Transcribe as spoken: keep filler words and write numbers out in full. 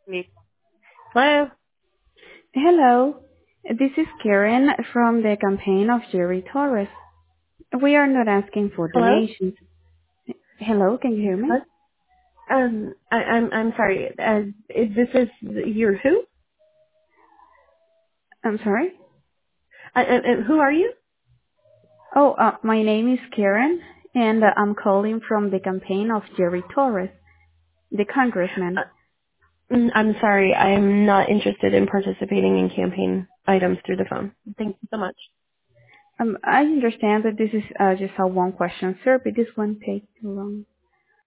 Me. Hello? Hello, this is Karen from the campaign of Jerry Torres. We are not asking for Hello? donations. Hello, can you hear me? What? Um, I, I'm I'm sorry. Uh, is this is your who? I'm sorry? Uh, uh, uh, who are you? Oh, uh, my name is Karen, and uh, I'm calling from the campaign of Jerry Torres, the congressman. Uh, mm, I'm sorry. I'm not interested in participating in campaign items through the phone. Thank you so much. Um, I understand that this is uh, just a one-question survey. This won't take too long.